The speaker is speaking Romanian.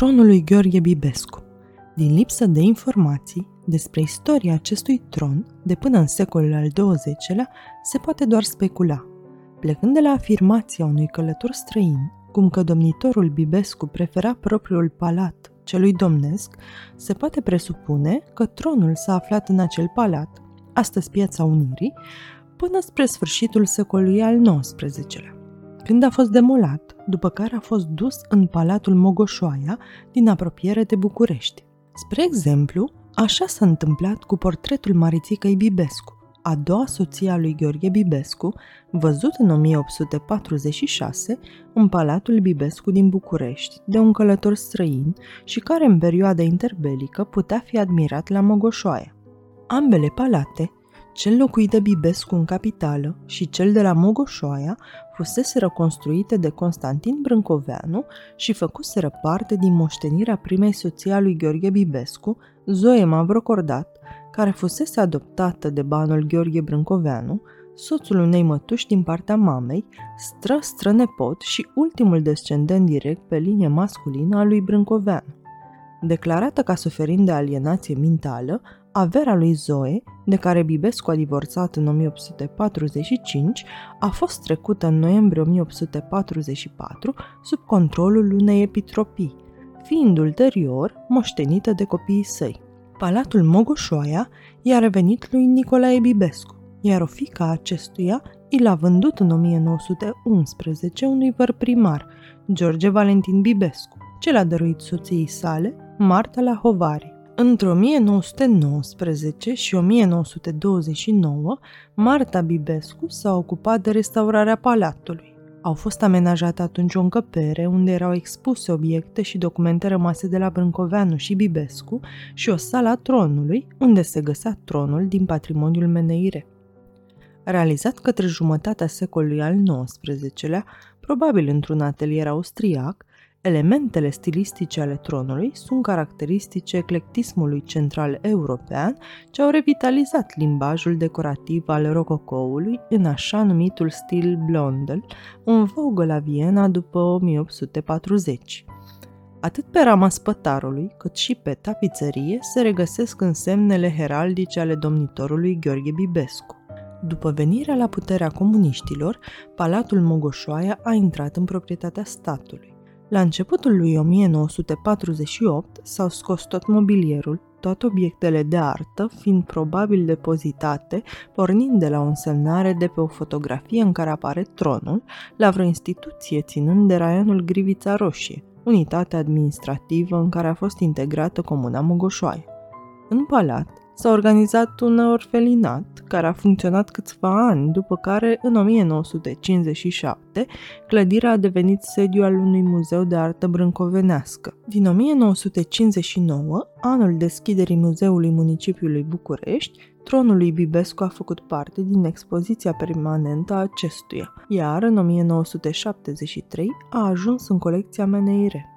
Tronul lui Gheorghe Bibescu. Din lipsă de informații despre istoria acestui tron, de până în secolul al XX-lea, se poate doar specula. Plecând de la afirmația unui călător străin, cum că domnitorul Bibescu prefera propriul palat celui domnesc, se poate presupune că tronul s-a aflat în acel palat, astăzi Piața Unirii, până spre sfârșitul secolului al XIX-lea, când a fost demolat, după care a fost dus în Palatul Mogoșoaia, din apropiere de București. Spre exemplu, așa s-a întâmplat cu portretul Marițicăi Bibescu, a doua soție a lui Gheorghe Bibescu, văzut în 1846 în Palatul Bibescu din București de un călător străin și care în perioada interbelică putea fi admirat la Mogoșoaia. Ambele palate, cel locuit de Bibescu în capitală și cel de la Mogoșoaia, fuseseră construite de Constantin Brâncoveanu și făcuseră parte din moștenirea primei soții a lui Gheorghe Bibescu, Zoe Mavrocordat, care fusese adoptată de banul Gheorghe Brâncoveanu, soțul unei mătuși din partea mamei, strănepot și ultimul descendent direct pe linie masculină a lui Brâncoveanu. Declarată ca suferind de alienație mentală, averea lui Zoe, de care Bibescu a divorțat în 1845, a fost trecută în noiembrie 1844 sub controlul unei epitropii, fiind ulterior moștenită de copiii săi. Palatul Mogoșoaia i-a revenit lui Nicolae Bibescu, iar o fiică a acestuia i l-a vândut în 1911 unui văr-primar, George Valentin Bibescu, ce l-a dăruit soției sale, Marta Lahovari. Între 1919 și 1929, Marta Bibescu s-a ocupat de restaurarea palatului. Au fost amenajate atunci o încăpere unde erau expuse obiecte și documente rămase de la Brâncoveanu și Bibescu și o sală a tronului, unde se găsea tronul din patrimoniul Meneire. Realizat către jumătatea secolului al XIX-lea, probabil într-un atelier austriac, elementele stilistice ale tronului sunt caracteristice eclectismului central european ce au revitalizat limbajul decorativ al rococoului în așa numitul stil blondel, în vogă la Viena după 1840. Atât pe rama spătarului, cât și pe tapiserie se regăsesc însemnele heraldice ale domnitorului Gheorghe Bibescu. După venirea la puterea comuniștilor, Palatul Mogoșoaia a intrat în proprietatea statului. La începutul lui 1948 s-au scos tot mobilierul, toate obiectele de artă fiind probabil depozitate, pornind de la o însemnare de pe o fotografie în care apare tronul, la vreo instituție ținând de raionul Grivița Roșie, unitatea administrativă în care a fost integrată comuna Mogoșoaia. În palat s-a organizat un orfelinat care a funcționat câțiva ani, după care, în 1957, clădirea a devenit sediu al unui muzeu de artă brâncovenească. Din 1959, anul deschiderii Muzeului Municipiului București, tronul lui Bibescu a făcut parte din expoziția permanentă a acestuia, iar în 1973 a ajuns în colecția Meneire.